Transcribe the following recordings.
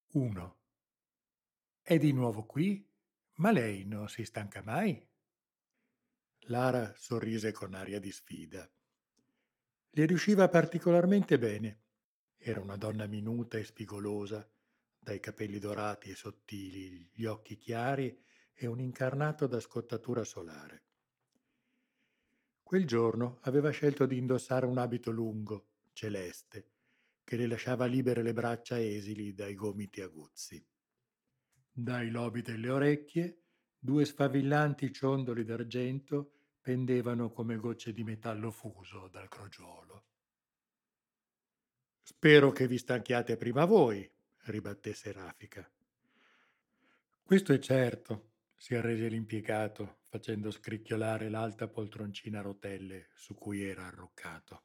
1. È di nuovo qui? Ma lei non si stanca mai? Lara sorrise con aria di sfida. Le riusciva particolarmente bene. Era una donna minuta e spigolosa, dai capelli dorati e sottili, gli occhi chiari e un incarnato da scottatura solare. Quel giorno aveva scelto di indossare un abito lungo, celeste, che le lasciava libere le braccia esili dai gomiti aguzzi. Dai lobi delle orecchie, due sfavillanti ciondoli d'argento pendevano come gocce di metallo fuso dal crogiolo. Spero che vi stanchiate prima voi, ribatté Serafica. Questo è certo, si arrese l'impiegato, facendo scricchiolare l'alta poltroncina a rotelle su cui era arroccato.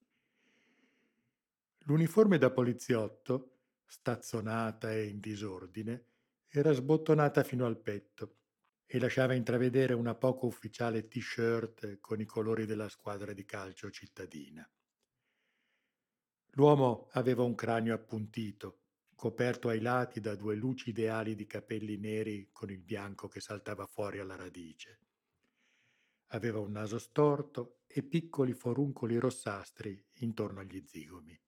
L'uniforme da poliziotto, stazzonata e in disordine, era sbottonata fino al petto e lasciava intravedere una poco ufficiale t-shirt con i colori della squadra di calcio cittadina. L'uomo aveva un cranio appuntito, coperto ai lati da due lucide ali di capelli neri con il bianco che saltava fuori alla radice. Aveva un naso storto e piccoli foruncoli rossastri intorno agli zigomi.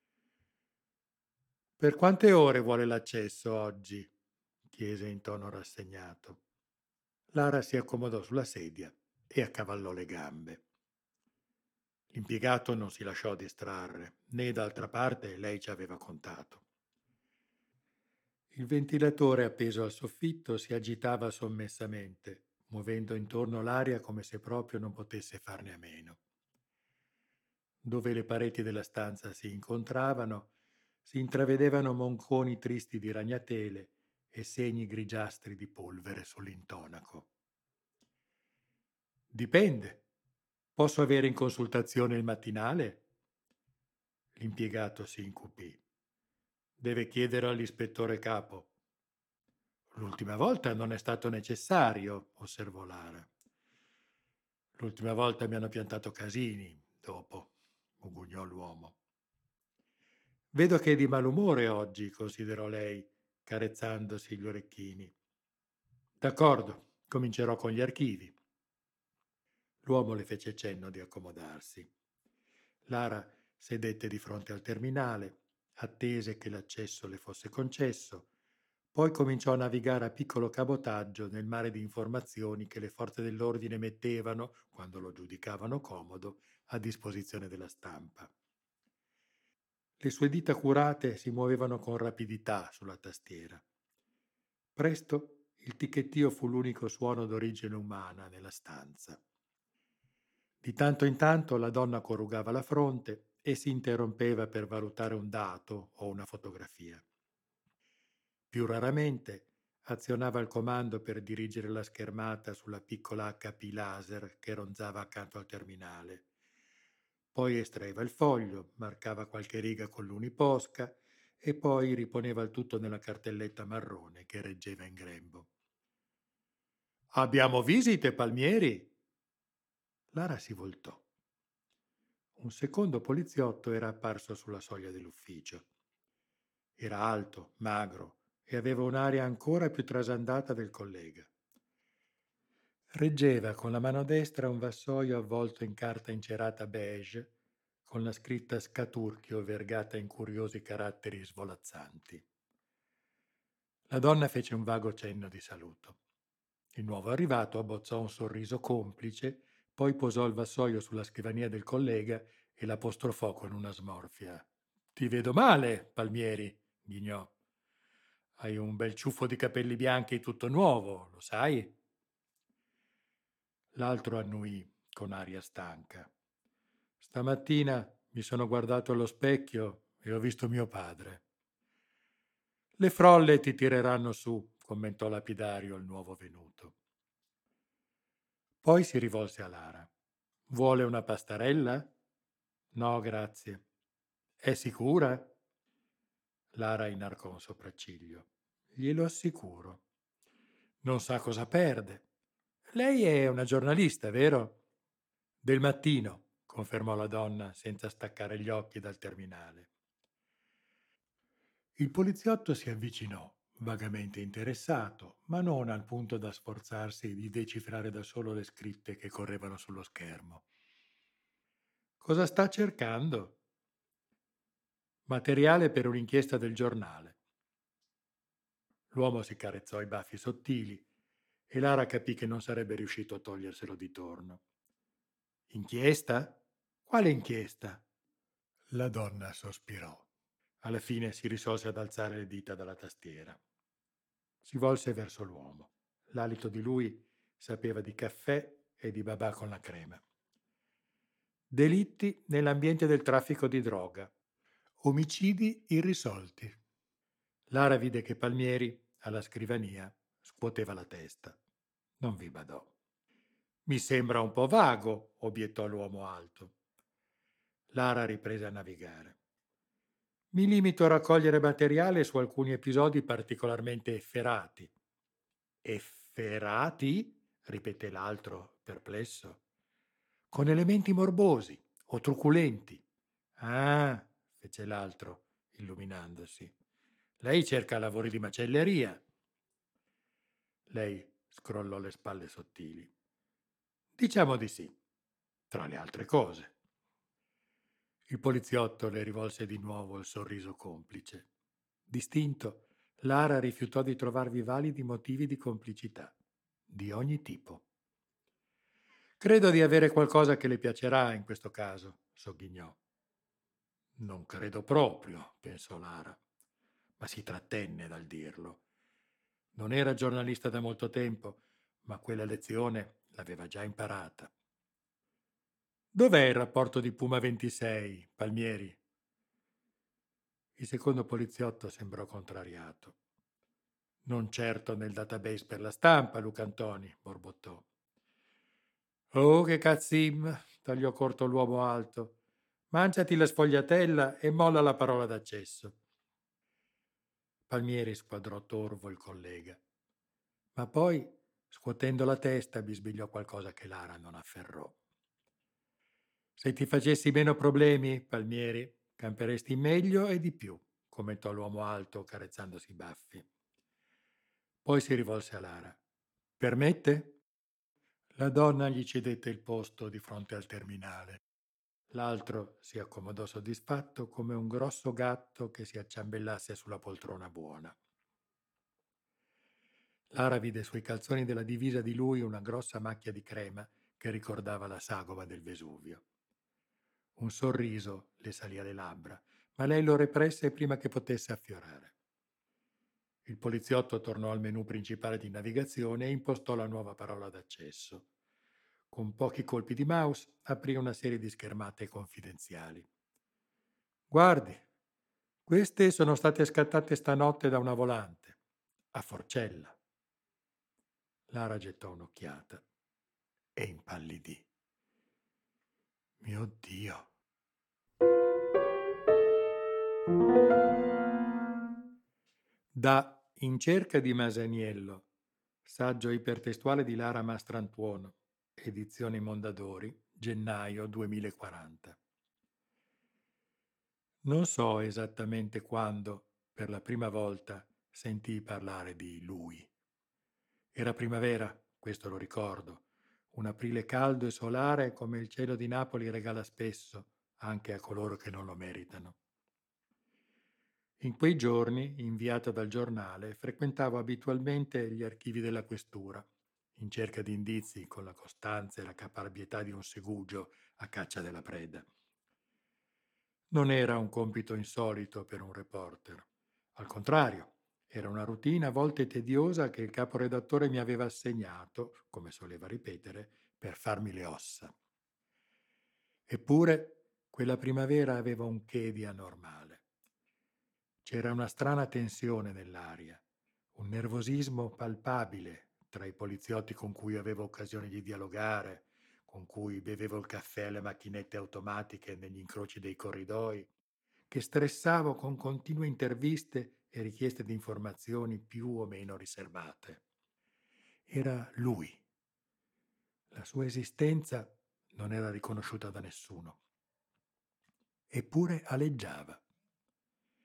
Per quante ore vuole l'accesso oggi? Chiese in tono rassegnato. Lara si accomodò sulla sedia e accavallò le gambe. L'impiegato non si lasciò distrarre, né d'altra parte lei ci aveva contato. Il ventilatore appeso al soffitto si agitava sommessamente, muovendo intorno l'aria come se proprio non potesse farne a meno. Dove le pareti della stanza si incontravano, si intravedevano monconi tristi di ragnatele e segni grigiastri di polvere sull'intonaco. Dipende. Posso avere in consultazione il mattinale? L'impiegato si incupì. Deve chiedere all'ispettore capo. L'ultima volta non è stato necessario, osservò Lara. L'ultima volta mi hanno piantato casini, dopo, mugugnò l'uomo. Vedo che è di malumore oggi, considerò lei, carezzandosi gli orecchini. D'accordo, comincerò con gli archivi. L'uomo le fece cenno di accomodarsi. Lara sedette di fronte al terminale, attese che l'accesso le fosse concesso, poi cominciò a navigare a piccolo cabotaggio nel mare di informazioni che le forze dell'ordine mettevano, quando lo giudicavano comodo, a disposizione della stampa. Le sue dita curate si muovevano con rapidità sulla tastiera. Presto il ticchettio fu l'unico suono d'origine umana nella stanza. Di tanto in tanto la donna corrugava la fronte e si interrompeva per valutare un dato o una fotografia. Più raramente azionava il comando per dirigere la schermata sulla piccola HP laser che ronzava accanto al terminale. Poi estraeva il foglio, marcava qualche riga con l'uniposca e poi riponeva il tutto nella cartelletta marrone che reggeva in grembo. Abbiamo visite, Palmieri? Lara si voltò. Un secondo poliziotto era apparso sulla soglia dell'ufficio. Era alto, magro e aveva un'aria ancora più trasandata del collega. Reggeva con la mano destra un vassoio avvolto in carta incerata beige, con la scritta Scaturchio vergata in curiosi caratteri svolazzanti. La donna fece un vago cenno di saluto. Il nuovo arrivato abbozzò un sorriso complice, poi posò il vassoio sulla scrivania del collega e l'apostrofò con una smorfia. Ti vedo male, Palmieri, ghignò. Hai un bel ciuffo di capelli bianchi tutto nuovo, lo sai? L'altro annuì con aria stanca. Stamattina mi sono guardato allo specchio e ho visto mio padre. Le frolle ti tireranno su, commentò lapidario il nuovo venuto. Poi si rivolse a Lara. Vuole una pastarella? No, grazie. È sicura? Lara inarcò un sopracciglio. Glielo assicuro. Non sa cosa perde. Lei è una giornalista, vero? Del mattino, confermò la donna senza staccare gli occhi dal terminale. Il poliziotto si avvicinò, vagamente interessato, ma non al punto da sforzarsi di decifrare da solo le scritte che correvano sullo schermo. Cosa sta cercando? Materiale per un'inchiesta del giornale. L'uomo si carezzò i baffi sottili e Lara capì che non sarebbe riuscito a toglierselo di torno. Inchiesta? Quale inchiesta? La donna sospirò. Alla fine si risolse ad alzare le dita dalla tastiera. Si volse verso l'uomo. L'alito di lui sapeva di caffè e di babà con la crema. Delitti nell'ambiente del traffico di droga. Omicidi irrisolti. Lara vide che Palmieri, alla scrivania, scuoteva la testa. Non vi badò. Mi sembra un po' vago, obiettò l'uomo alto. Lara riprese a navigare. Mi limito a raccogliere materiale su alcuni episodi particolarmente efferati. Efferati? Ripeté l'altro, perplesso. Con elementi morbosi o truculenti. Ah, fece l'altro, illuminandosi. Lei cerca lavori di macelleria. Lei scrollò le spalle sottili. Diciamo di sì, tra le altre cose. Il poliziotto le rivolse di nuovo il sorriso complice. Distinto, Lara rifiutò di trovarvi validi motivi di complicità, di ogni tipo. Credo di avere qualcosa che le piacerà in questo caso, sogghignò. Non credo proprio, pensò Lara, ma si trattenne dal dirlo. Non era giornalista da molto tempo, ma quella lezione l'aveva già imparata. Dov'è il rapporto di Puma 26, Palmieri? Il secondo poliziotto sembrò contrariato. Non certo nel database per la stampa, Luca Antoni, borbottò. Oh, che cazzim, tagliò corto l'uomo alto. Mangiati la sfogliatella e molla la parola d'accesso. Palmieri squadrò torvo il collega, ma poi, scuotendo la testa, bisbigliò qualcosa che Lara non afferrò. Se ti facessi meno problemi, Palmieri, camperesti meglio e di più, commentò l'uomo alto, carezzandosi i baffi. Poi si rivolse a Lara. Permette? La donna gli cedette il posto di fronte al terminale. L'altro si accomodò soddisfatto come un grosso gatto che si acciambellasse sulla poltrona buona. Lara vide sui calzoni della divisa di lui una grossa macchia di crema che ricordava la sagoma del Vesuvio. Un sorriso le salì alle labbra, ma lei lo represse prima che potesse affiorare. Il poliziotto tornò al menu principale di navigazione e impostò la nuova parola d'accesso. Con pochi colpi di mouse aprì una serie di schermate confidenziali. Guardi, queste sono state scattate stanotte da una volante, a Forcella. Lara gettò un'occhiata e impallidì. Mio Dio! Da In cerca di Masaniello, saggio ipertestuale di Lara Mastrantuono, edizioni Mondadori, gennaio 2040. Non so esattamente quando, per la prima volta, sentii parlare di lui. Era primavera, questo lo ricordo, un aprile caldo e solare come il cielo di Napoli regala spesso, anche a coloro che non lo meritano. In quei giorni, inviato dal giornale, frequentavo abitualmente gli archivi della questura, in cerca di indizi con la costanza e la caparbietà di un segugio a caccia della preda. Non era un compito insolito per un reporter. Al contrario, era una routine a volte tediosa che il caporedattore mi aveva assegnato, come soleva ripetere, per farmi le ossa. Eppure, quella primavera aveva un che di anormale. C'era una strana tensione nell'aria, un nervosismo palpabile tra i poliziotti con cui avevo occasione di dialogare, con cui bevevo il caffè alle macchinette automatiche negli incroci dei corridoi, che stressavo con continue interviste e richieste di informazioni più o meno riservate. Era lui. La sua esistenza non era riconosciuta da nessuno. Eppure aleggiava.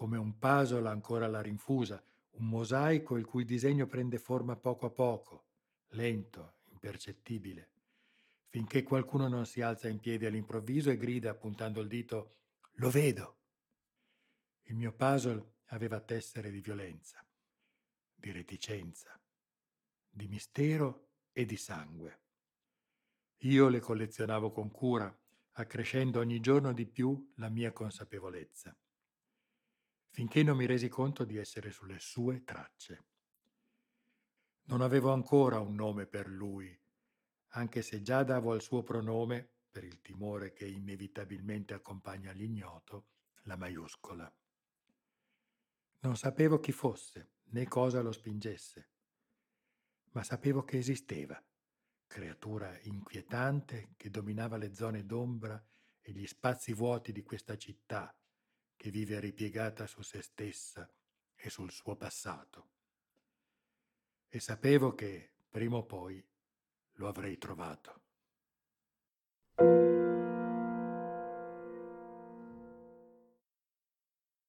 come un puzzle ancora alla rinfusa, un mosaico il cui disegno prende forma poco a poco, lento, impercettibile, finché qualcuno non si alza in piedi all'improvviso e grida puntando il dito: «Lo vedo!». Il mio puzzle aveva tessere di violenza, di reticenza, di mistero e di sangue. Io le collezionavo con cura, accrescendo ogni giorno di più la mia consapevolezza, finché non mi resi conto di essere sulle sue tracce. Non avevo ancora un nome per lui, anche se già davo al suo pronome, per il timore che inevitabilmente accompagna l'ignoto, la maiuscola. Non sapevo chi fosse, né cosa lo spingesse, ma sapevo che esisteva, creatura inquietante che dominava le zone d'ombra e gli spazi vuoti di questa città che vive ripiegata su se stessa e sul suo passato. E sapevo che, prima o poi, lo avrei trovato.